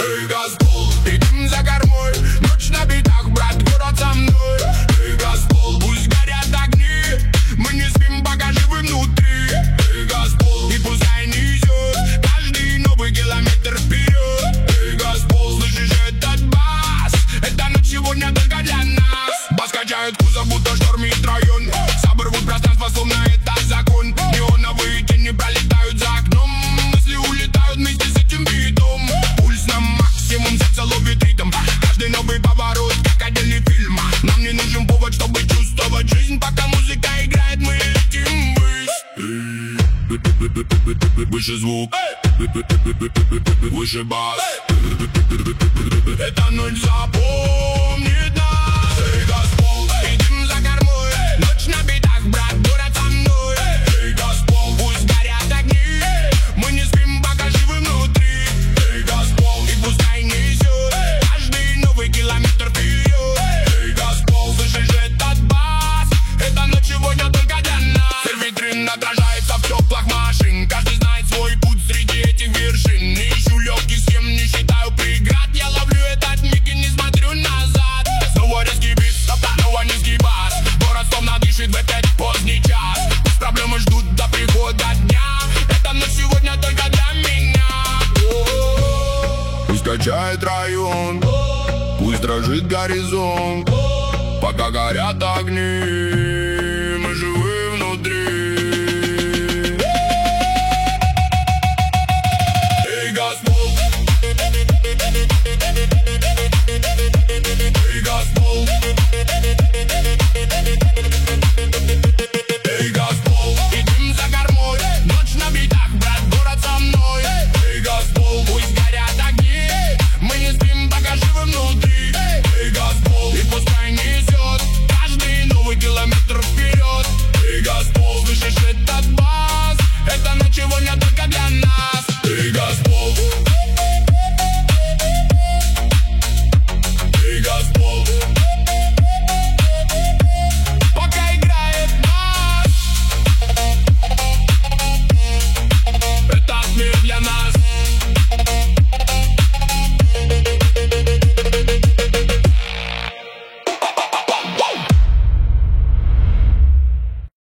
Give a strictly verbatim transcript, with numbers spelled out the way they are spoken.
Эй, Газпол, идем за кормой, ночь на битах, брат, город со мной. Эй, Газпол, пусть горят огни, мы не спим, пока живы внутри. Эй, Газпол, и пускай несет каждый новый километр вперед. Эй, Газпол, слышишь этот бас? Эта ночь сегодня только для нас. Бас качает кузов, будто штормит район. Оборвут пространство, словно это закон. Неоновые тени пролетают за окном. Мысли улетают вместе с этим битом. Пульс на максимум, сердце ловит ритм. Каждый новый поворот, как отдельный фильм. Нам не нужен повод, чтобы чувствовать жизнь. Пока музыка играет, мы летим ввысь. Выше звук, выше бас. Эта ночь запомнит нас. Эй, Газпол, идем за кормой, ночь на битах, брат, город со мной. Эй, Газпол, пусть горят огни, мы не спим, пока живы внутри. Эй, Газпол, и пускай несет каждый новый километр вперед. Эй, Газпол, слышишь этот бас? Эта ночь сегодня только для нас. Сервитрин отражается в теплых машин. Каждый знает свой путь среди этих вершин. Не ищу легких схем, не считаю преград. Я ловлю этот миг и не смотрю назад. Снова резкий бит, снова низкий бас. Город словно дышит в этот поздний час. Пусть проблемы ждут до прихода дня. Эта ночь сегодня только для меня. Пусть качает район, пусть дрожит горизонт. Пока горят огни, мы живы внутри. Эй, Газпол, эй, Газпол.